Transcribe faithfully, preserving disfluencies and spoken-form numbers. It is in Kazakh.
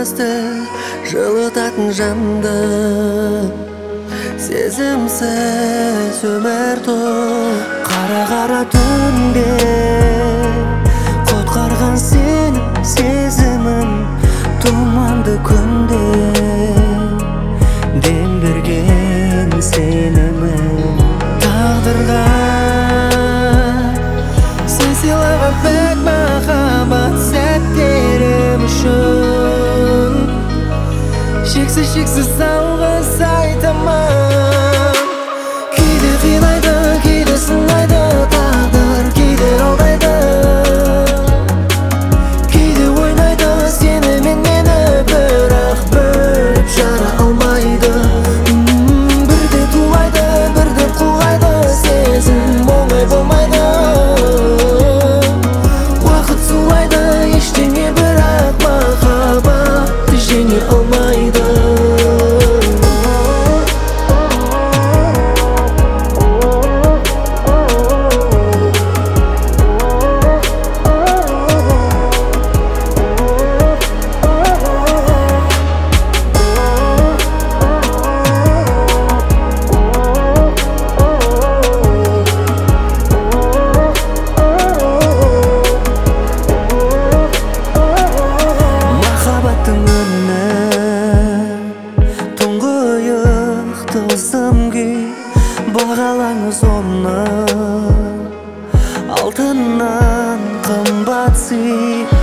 көзді жылытатын жанды, сезімсіз өмір тұр. Қара-қара түнде құтқарған сені сезімін, тұманды күнде дем берген сенімін. Тағдырға сен сыйлаған пәк махаббат сәттерім үшін шексіз шексіз алғыс айтамын. Кейде қинайды, кейде сынайды тағдыр, кейде алдайды, кейде ойнайды сенімен мені, бірақ бөліп жара алмайды. Бірде тулайды, бірде құлайды, сезім оңай болмайды. Уақыт сулайды, ештеңе бірақ махаббатты жеңе алмайды. Бағалаңыз оны алтыннан қымбат сый.